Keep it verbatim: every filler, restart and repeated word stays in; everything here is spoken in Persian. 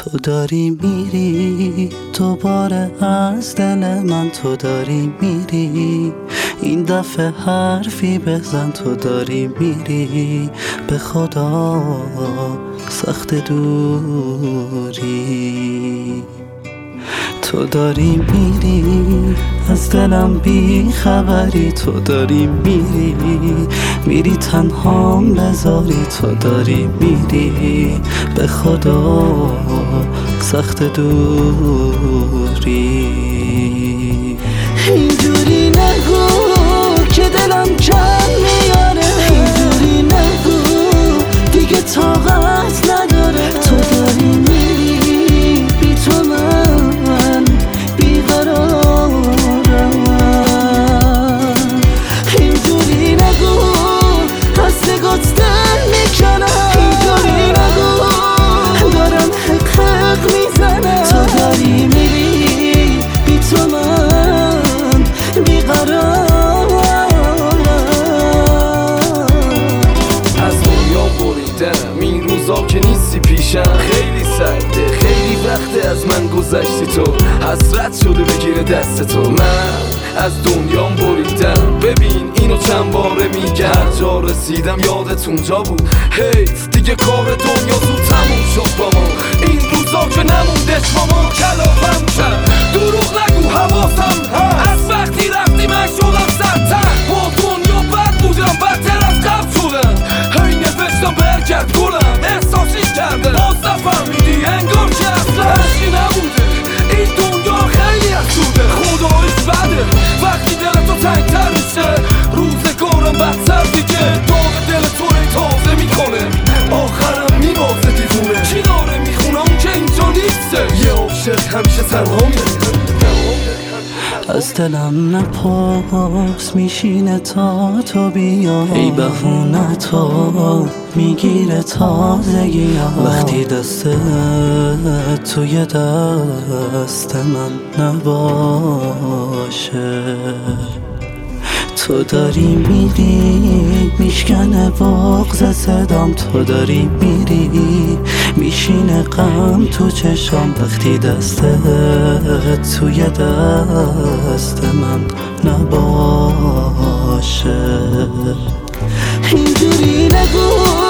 تو داری میری دوباره از دل من، تو داری میری این دفعه حرفی بزن، تو داری میری به خدا سخت دوری. تو داری میری از دلم بی خبری، تو داری میری میری تنهام بذاری، تو داری میری به خدا سخت دوری. اینجوری نگو که دلم کم میاره، اینجوری نگو دیگه طاقت نداره. تو داری میری بی تو من بیقرارم، اینجوری نگو از نگات دل میکنم، اینجوری نگو دارم حق حق میزنم. تو داری میری بی تو من بیقرارم. از دنیا بریدم این روزا که نیستی پیشم، خیلی سرده خیلی وقته از من گذشتی، تو حسرت شده بگیره دست تو. من از دنیام بریدم، ببین اینو چند باره میگم، هر جا رسیدم یادت اونجا بود. حیف دیگه کار دنیا زود تموم شد با ما، این روزا که نموندش با ما. کلافم کرد دروغ نگو حواسم هست، از وقتی رفتی من شدم سرتر. با دنیا بد بودم بدتر از قبل شدم، هی نوشتم برگرد گلم احساسش کرده باز نفهمیدی انگار که اصلا هرچی نبوده. این دنیا خیلی افسوده خداییش بده وقتی دل تو تنگتر میشه، روزگارم بدتر دیگه. داغ دل تو ری تازه میکنه آخرم میبازه دیوونه. چی داره میخونه اون که اینجا نیسته، یه عاشق همیشه تنها میره. از دلم نپرس میشینه تا تو بیا، ای بهونه تو میگیره تازگی ها. وقتی دست توی دست من نباشه، تو داری میری میشکنه بغض صدام، تو داری میری میشینه غم تو چشام. وقتی دست توی دست من نباشه، اینجوری نگو